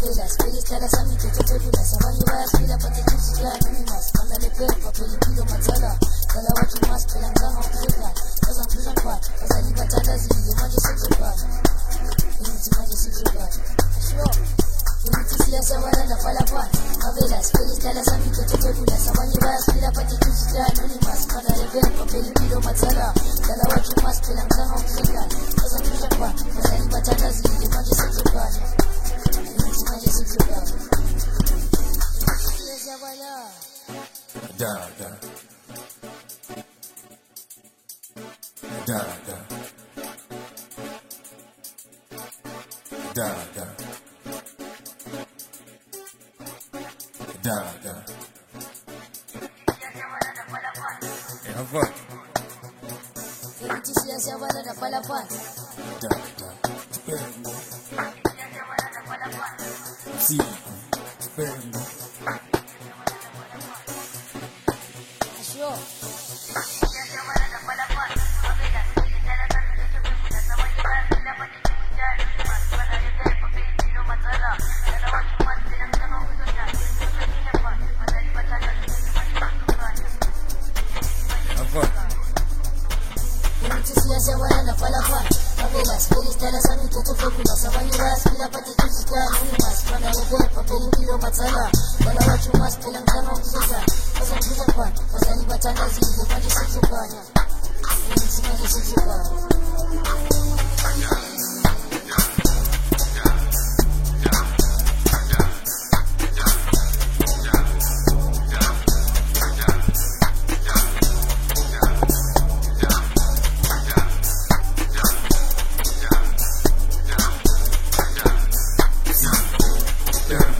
favelas, feliz cada samito, todo lunas, avanivas, pila patetusica, anónimas, mándale perpa, pelipilo, matzala, cada watu más, pelangama, kuzuka, kazan kuzan kwa, kazali batalazi, maji sikuka, maji sikuka, ashio, siasa wala na falafan, favelas, feliz cada samito, todo lunas, avanivas, pila patetusica, anónimas, mándale perpa, pelipilo, matzala, cada watu más, pelangama, kuzuka, kazan kuzan kwa, kazali batalazi, maji sikuka, Da da da da da da da da. Avon. Siasa wala na falafan. Da da. Si. Perno. Ashio. Siasa wala na falafan. Favelas, feliz cada samito, todo lunas, avanivas, pila patetusica, anónimas, mándale perpa, pelipilo, matzala, cada watu más, pelangama, kuzuka, kazan kuzan kwa, kazali batalazi, maji sikuka, maji sikuka. Yeah.